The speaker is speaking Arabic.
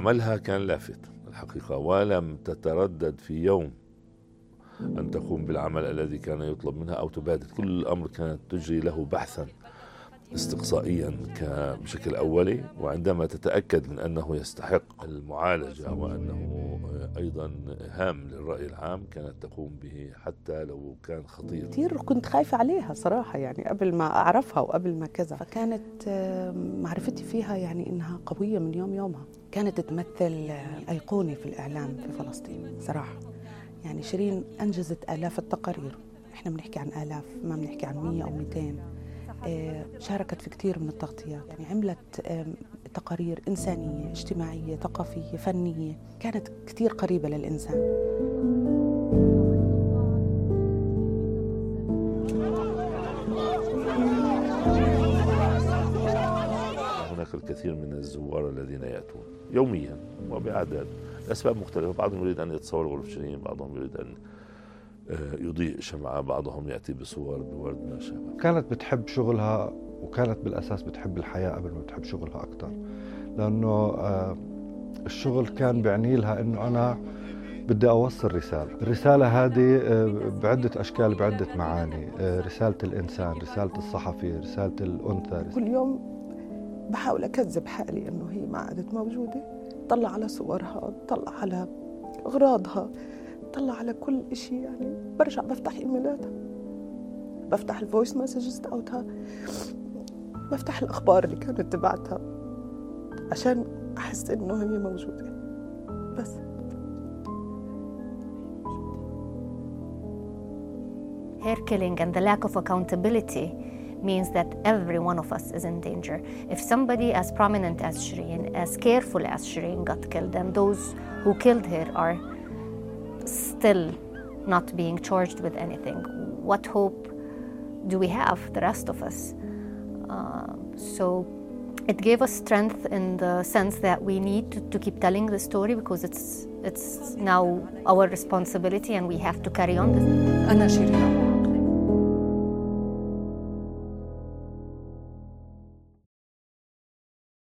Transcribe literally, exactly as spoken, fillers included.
عملها كان لافت الحقيقة، ولم تتردد في يوم أن تقوم بالعمل الذي كان يطلب منها أو تبادر. كل الأمر كانت تجري له بحثا استقصائيا بشكل أولي، وعندما تتأكد من أنه يستحق المعالجة وأنه أيضا هام للرأي العام كانت تقوم به حتى لو كان خطير. كثير كنت خايفة عليها صراحة، يعني قبل ما أعرفها وقبل ما كذا، فكانت معرفتي فيها يعني إنها قوية من يوم يومها. كانت تمثل أيقونة في الإعلام في فلسطين صراحة. يعني شيرين أنجزت آلاف التقارير، إحنا بنحكي عن آلاف، ما بنحكي عن مية أو مئتين. شاركت في كثير من التغطيات، يعني عملت تقارير إنسانية اجتماعية ثقافية فنية، كانت كثير قريبة للإنسان. هناك الكثير من الزوار الذين يأتون يوميا وبأعداد لأسباب مختلفة، بعضهم يريد أن يتصور غرفة شيرين، بعضهم يريد أن يضيء شمعة، بعضهم يأتي بصور بورد ما شابه. كانت بتحب شغلها وكانت بالأساس بتحب الحياة قبل ما بتحب شغلها أكتر، لأنه الشغل كان بيعني لها أنه أنا بدي أوصل رسالة. الرسالة هذه بعدة أشكال بعدة معاني، رسالة الإنسان، رسالة الصحفي، رسالة الأنثى. كل يوم بحاول أكذب حالي أنه هي ما عادت موجودة، طلع على صورها، طلع على أغراضها، طلع على كل إشي. يعني برجع بفتح إيميلاتها، بفتح الفويس مسجز تاعتها، بفتح الأخبار اللي كانت تبعتها عشان أحس إنه هي موجودة. بس Her killing and the lack of accountability means that every one of us is in danger. If somebody as prominent as Shireen, as careful as Shireen got killed, and those who killed her are still not being charged with anything, what hope do we have, the rest of us? Uh, so it gave us strength in the sense that we need to, to keep telling the story because it's, it's now our responsibility and we have to carry on this. أنا شيرين.